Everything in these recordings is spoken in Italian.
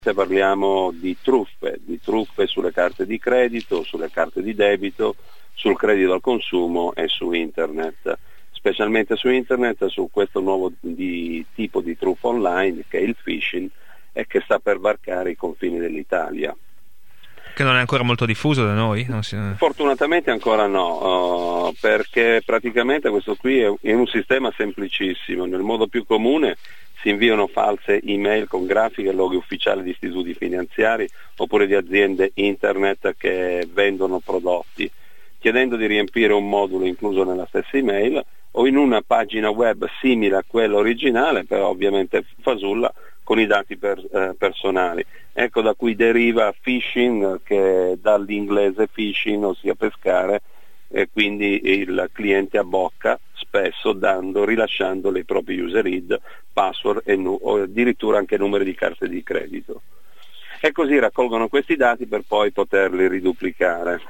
parliamo di truffe sulle carte di credito, sulle carte di debito, sul credito al consumo e su internet, specialmente su internet, su questo nuovo tipo di truffa online che è il phishing e che sta per varcare i confini dell'Italia. Che non è ancora molto diffuso da noi? Fortunatamente ancora no, perché praticamente questo qui è un sistema semplicissimo. Nel modo più comune si inviano false email con grafiche e loghi ufficiali di istituti finanziari oppure di aziende internet che vendono prodotti, chiedendo di riempire un modulo incluso nella stessa email o in una pagina web simile a quella originale, però ovviamente fasulla, con i dati personali. Ecco da cui deriva phishing, che dall'inglese fishing, ossia pescare, e quindi il cliente abbocca spesso rilasciando i propri user ID, password o addirittura anche numeri di carte di credito. E così raccolgono questi dati per poi poterli riduplicare.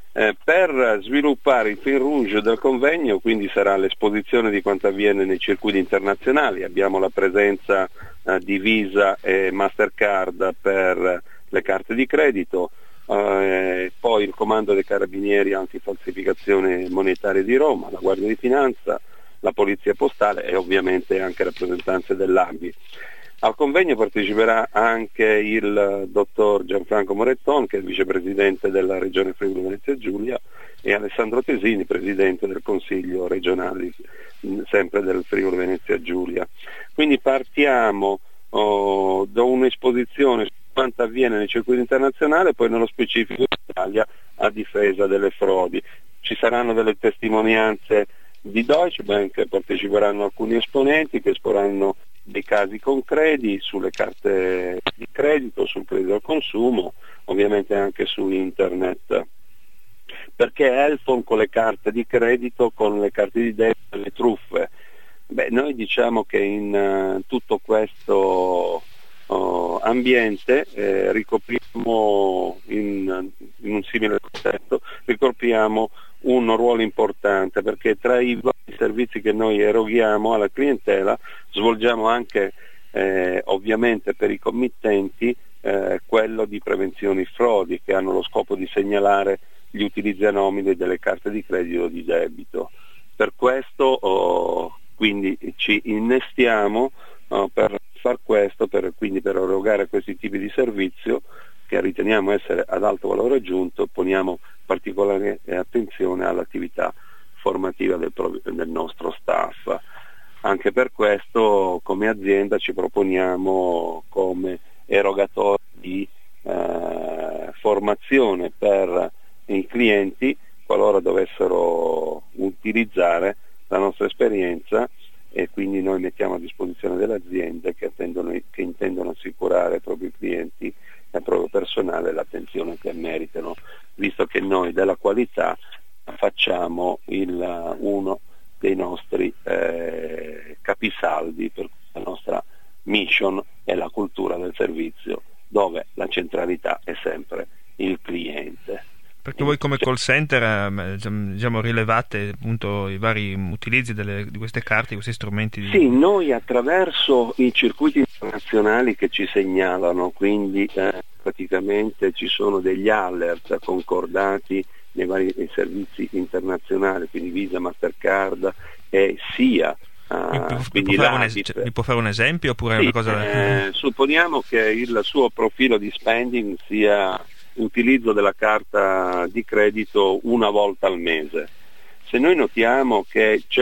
Per sviluppare il fil rouge del convegno, quindi sarà l'esposizione di quanto avviene nei circuiti internazionali. Abbiamo la presenza di Visa e Mastercard per le carte di credito, poi il comando dei carabinieri antifalsificazione monetaria di Roma, la Guardia di Finanza, la Polizia Postale e ovviamente anche rappresentanze dell'ABI. Al convegno parteciperà anche il dottor Gianfranco Moretton, che è il vicepresidente della Regione Friuli Venezia Giulia, e Alessandro Tesini, presidente del Consiglio regionale sempre del Friuli Venezia Giulia. Quindi partiamo da un'esposizione su quanto avviene nei circuiti internazionali e poi nello specifico in Italia a difesa delle frodi. Ci saranno delle testimonianze di Deutsche Bank, parteciperanno alcuni esponenti che esporranno dei casi concreti sulle carte di credito, sul credito al consumo, ovviamente anche su internet. Perché Elfon con le carte di credito, con le carte di debito e le truffe? Noi diciamo che in tutto questo ambiente ricopriamo, in un simile contesto, ricopriamo un ruolo importante, perché tra i vari servizi che noi eroghiamo alla clientela svolgiamo anche ovviamente per i committenti quello di prevenzione frodi, che hanno lo scopo di segnalare gli utilizzi anomali delle carte di credito o di debito. Per questo quindi ci innestiamo per far questo, quindi per erogare questi tipi di servizio che riteniamo essere ad alto valore aggiunto. Poniamo particolare attenzione all'attività formativa del nostro staff. Anche per questo come azienda ci proponiamo come erogatori di formazione per i clienti qualora dovessero utilizzare la nostra esperienza, e quindi noi mettiamo a disposizione delle aziende che intendono assicurare ai propri clienti e al proprio personale l'attenzione che meritano, visto che noi della qualità facciamo uno dei nostri capisaldi per la nostra mission e la cultura del servizio, dove la centralità è sempre il cliente. Perché voi come call center diciamo, rilevate appunto i vari utilizzi di queste carte, di questi strumenti? Sì, noi attraverso i circuiti internazionali che ci segnalano, quindi praticamente ci sono degli alert concordati nei vari servizi internazionali, quindi Visa, Mastercard e SIA. Mi può fare un esempio oppure sì, una cosa? Supponiamo che il suo profilo di spending sia utilizzo della carta di credito una volta al mese. Se noi notiamo che c'è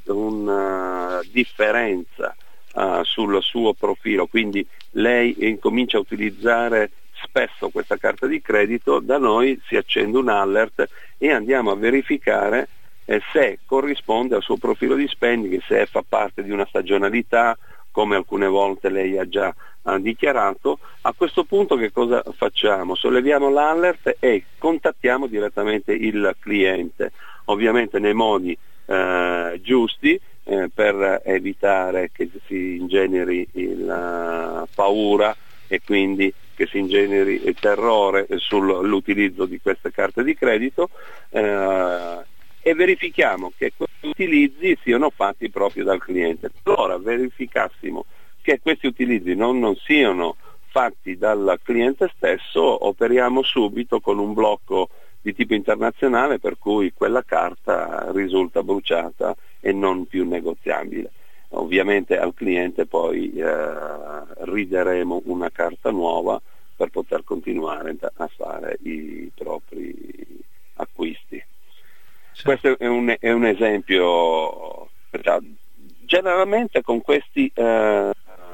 una differenza sul suo profilo, quindi lei incomincia a utilizzare spesso questa carta di credito, da noi si accende un alert e andiamo a verificare se corrisponde al suo profilo di spending, se fa parte di una stagionalità, come alcune volte lei ha già dichiarato. A questo punto che cosa facciamo? Solleviamo l'alert e contattiamo direttamente il cliente, ovviamente nei modi giusti, per evitare che si ingeneri la paura e quindi che si ingeneri il terrore sull'utilizzo di queste carte di credito, e verifichiamo che questi utilizzi siano fatti proprio dal cliente. Allora verificassimo che questi utilizzi non siano fatti dal cliente stesso, operiamo subito con un blocco di tipo internazionale, per cui quella carta risulta bruciata e non più negoziabile. Ovviamente al cliente poi ridaremo una carta nuova per poter continuare a fare i propri acquisti. Certo. Questo è un esempio. Generalmente con questo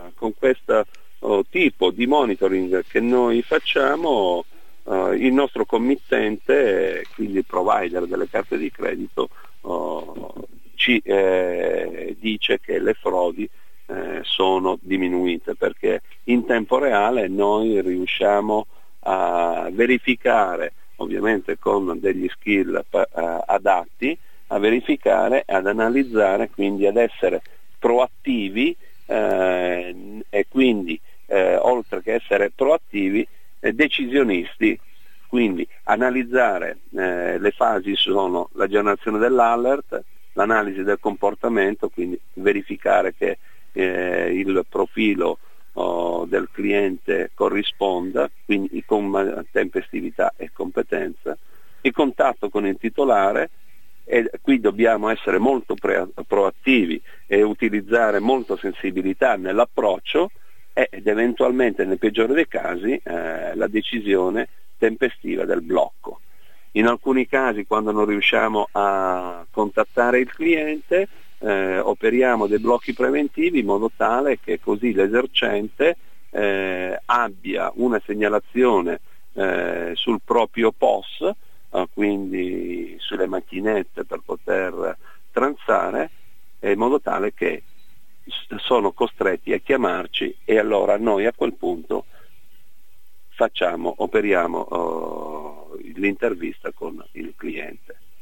tipo di monitoring che noi facciamo, il nostro committente, quindi il provider delle carte di credito, ci dice che le frodi sono diminuite, perché in tempo reale noi riusciamo a verificare, ovviamente con degli skill adatti, a verificare, ad analizzare, quindi ad essere proattivi e quindi oltre che essere proattivi, decisionisti. Quindi analizzare le fasi sono la generazione dell'alert, l'analisi del comportamento, quindi verificare che il profilo del cliente corrisponda, quindi con tempestività e competenza, il contatto con il titolare, e qui dobbiamo essere molto proattivi e utilizzare molta sensibilità nell'approccio, ed eventualmente nel peggiore dei casi la decisione tempestiva del blocco. In alcuni casi, quando non riusciamo a contattare il cliente, operiamo dei blocchi preventivi in modo tale che così l'esercente abbia una segnalazione sul proprio POS, quindi sulle macchinette per poter transare, in modo tale che sono costretti a chiamarci, e allora noi a quel punto operiamo l'intervista con il cliente.